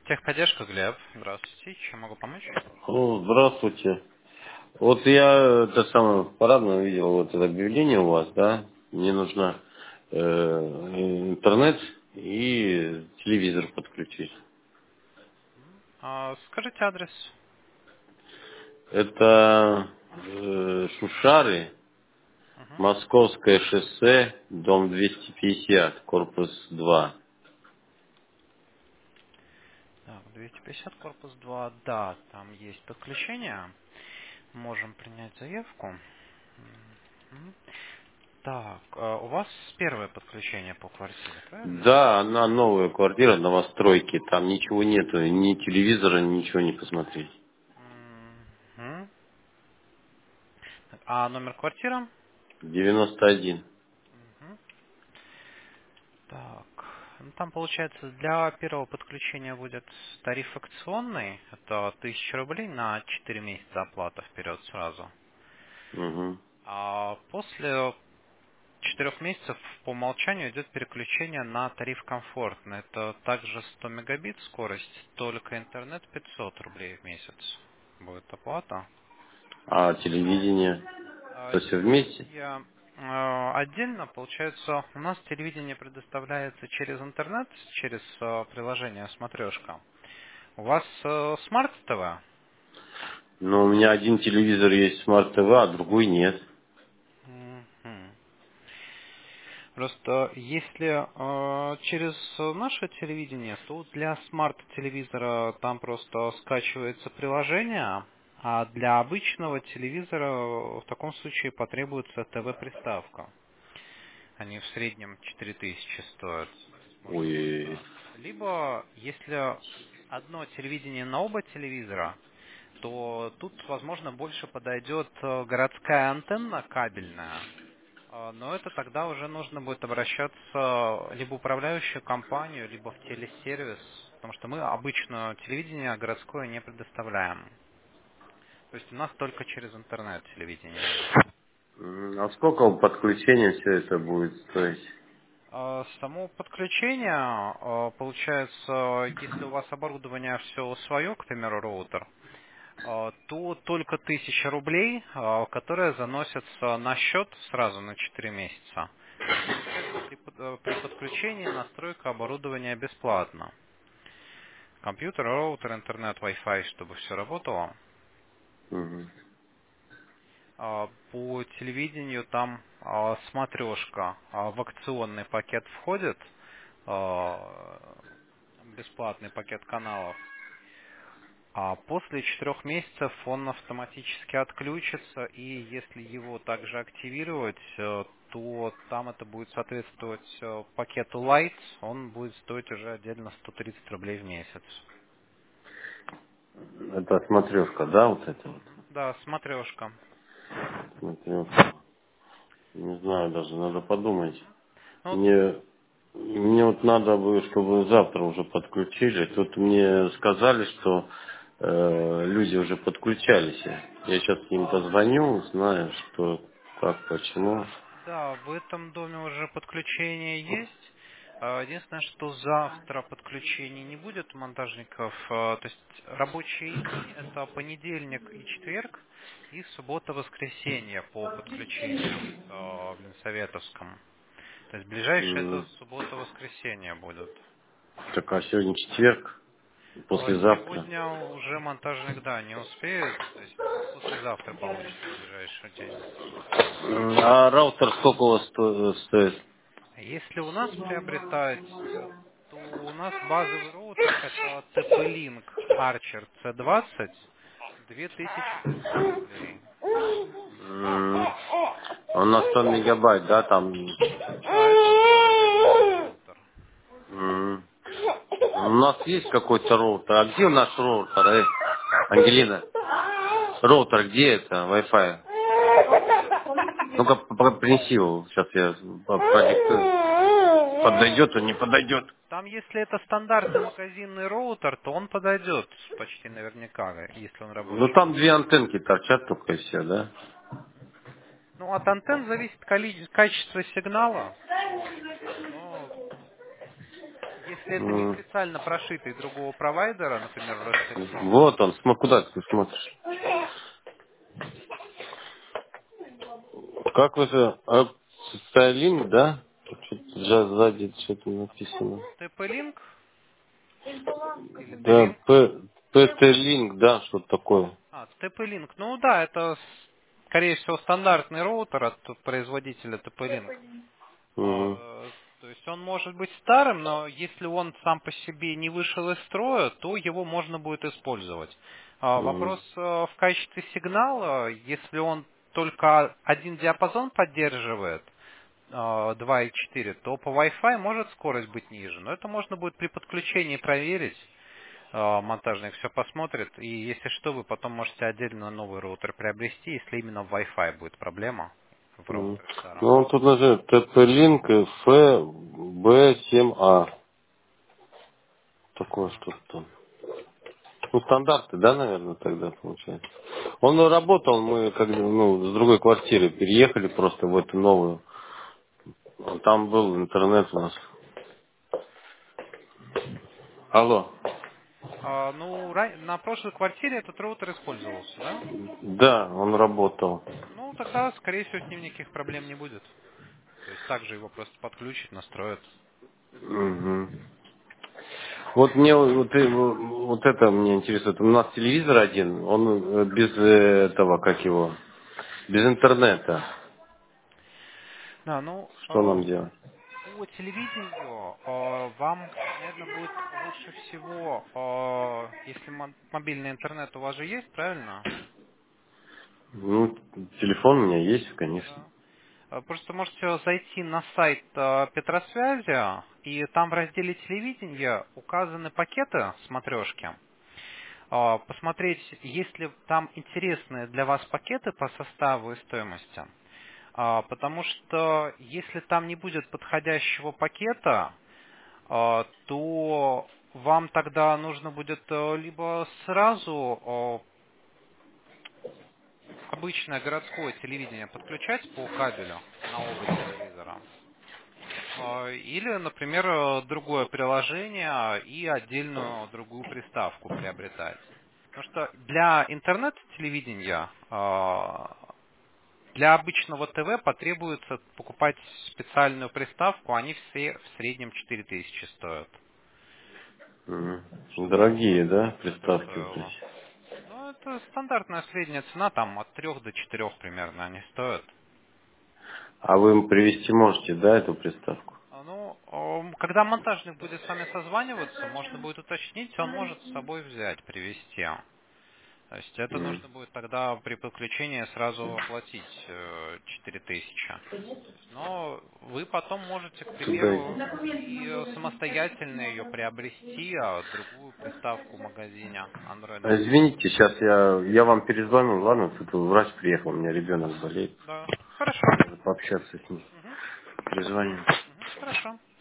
Техподдержка, Глеб. Здравствуйте. Чем могу помочь? Здравствуйте. Вот я это самое парадно видел вот это объявление у вас, да? Мне нужно интернет и телевизор подключить. Скажите адрес. Это Шушары, Мгм. Московское шоссе, дом 250, корпус 2. Так, 250, корпус 2. Да, там есть подключение. Можем принять заявку. Мгм. Так, у вас первое подключение по квартире, правильно? Да, она новая квартира, новостройки. Там ничего нету, ни телевизора, ничего не посмотреть. Мгм. А номер квартиры? 91. Мгм. Так, ну там получается для первого подключения будет тариф акционный, это 1000 рублей на 4 месяца оплата вперед сразу. Угу. А после 4 месяцев по умолчанию идет переключение на тариф комфортный. Это также 100 мегабит скорость, только интернет 500 рублей в месяц будет оплата. А телевидение? То все вместе? Телевидение отдельно, получается, у нас телевидение предоставляется через интернет, через приложение «Смотрешка». У вас смарт ТВ? Но у меня один телевизор есть Смарт ТВ, а другой нет. Мгм. Просто если через наше телевидение, то для смарт-телевизора там просто скачивается приложение, а для обычного телевизора в таком случае потребуется ТВ-приставка. Они в среднем 4000 стоят. То есть может быть Ой, так. Либо, если одно телевидение на оба телевизора, то тут, возможно, больше подойдет городская антенна кабельная. Но это тогда уже нужно будет обращаться либо в управляющую компанию, либо в телесервис, потому что мы обычно телевидение городское не предоставляем. То есть у нас только через интернет телевидение. а сколько подключения все это будет стоить? Само подключение, получается, если у вас оборудование все свое, к примеру, роутер, то только 1000 рублей, которые заносятся на счет сразу на 4 месяца. И получается при подключении настройка оборудования бесплатно. Компьютер, роутер, интернет, Wi-Fi, чтобы все работало. Мгм. По телевидению там смотрешка в акционный пакет входит, бесплатный пакет каналов. А после 4 месяцев он автоматически отключится, и если его также активировать, то там это будет соответствовать пакету Lite, он будет стоить уже отдельно 130 рублей в месяц. Это смотрешка, да, вот это вот? Да, смотрешка. Смотрешка. Не знаю даже, надо подумать. Ну, Мне вот надо бы, чтобы завтра уже подключили. Тут мне сказали, что люди уже подключались. Я сейчас им позвоню, узнаю, что, как, почему. да, в этом доме уже подключение есть. Единственное, что завтра подключений не будет у монтажников. То есть рабочие дни это понедельник и четверг, и суббота-воскресенье по подключениям в Ленсоветовском. То есть ближайшее это М, суббота-воскресенье будут. Так, а сегодня четверг, послезавтра. Сегодня уже монтажник, да, не успеет, то есть послезавтра получится ближайший день. А раутер сколько у вас стоит? Если у нас приобретать, то у нас базовый роутер это TP-Link Archer C20 2500 рублей. М, Он на 100 мегабайт, да, там? Да, это стандартный роутер. М. У нас есть какой-то роутер. А где наш роутер, Ангелина? Роутер где это? Wi-Fi? Ну-ка, принеси его. Сейчас я продиктую. Подойдет он, не подойдет. Там, если это стандартный магазинный роутер, то он подойдет почти наверняка, если он Ну, рабочий. там две антенки торчат только и все, да? Ну, от антенн зависит качество сигнала. Вот. Но если это не М. специально прошитый другого провайдера, например, Ростелеком, Вот он, куда ты смотришь? Как вы же... Стайлинг, да? Тут что-то сзади что-то написано. TP-Link или Да, T-Link? PT-Link, да, что-то такое. TP-Link. Ну да, это, скорее всего, стандартный роутер от производителя TP-Link. Мгм. То есть он может быть старым, но если он сам по себе не вышел из строя, то его можно будет использовать. Мгм. Вопрос в качестве сигнала, если он только один диапазон поддерживает, 2,4, то по Wi-Fi может скорость быть ниже. Но это можно будет при подключении проверить. Монтажник все посмотрит. И если что, вы потом можете отдельно новый роутер приобрести, если именно в Wi-Fi будет проблема в Мгм. роутере старом. Ну, он тут нажимает TP-Link FB7A. Такое что-то там. Ну, стандарты, да, наверное, тогда получается. Он работал, мы как бы, с другой квартиры переехали просто в эту новую. Там был интернет у нас. Алло. На прошлой квартире этот роутер использовался, да? Да, он работал. Ну, тогда, скорее всего, с ним никаких проблем не будет. То есть также его просто подключат, настроят. Мгм. Вот мне вот это мне интересует. У нас телевизор один, он без этого, как его, без интернета. Да, Что нам делать? по телевидению вам, наверное, будет лучше всего, если мобильный интернет у вас же есть, правильно? Ну, телефон у меня есть, конечно. Да. Просто можете зайти на сайт Петросвязи, и там в разделе телевидения указаны пакеты смотрешки. Посмотреть, есть ли там интересные для вас пакеты по составу и стоимости. Потому что если там не будет подходящего пакета, то вам тогда нужно будет либо сразу обычное городское телевидение подключать по кабелю на оба телевизора, или, например, другое приложение и отдельную другую приставку приобретать. Потому что для интернет-телевидения, для обычного ТВ потребуется покупать специальную приставку, они все в среднем 4000 стоят, Мгм. чтобы Дорогие, да, все приставки вот устроило. эти. Ну, это стандартная средняя цена, там от 3 до 4 примерно они стоят. А вы им привезти можете, да, эту приставку? Когда монтажник будет с вами созваниваться, можно будет уточнить, он может с собой взять, привезти. То есть это М. нужно будет тогда при подключении сразу оплатить 4000. Но вы потом можете, к Туда. примеру, и самостоятельно ее приобрести, а другую приставку в магазине Android. Извините, сейчас я вам перезвоню, ладно? Тут врач приехал, у меня ребенок болеет. Да, хорошо. Надо пообщаться с ним. Мгм, Перезвоню. хорошо.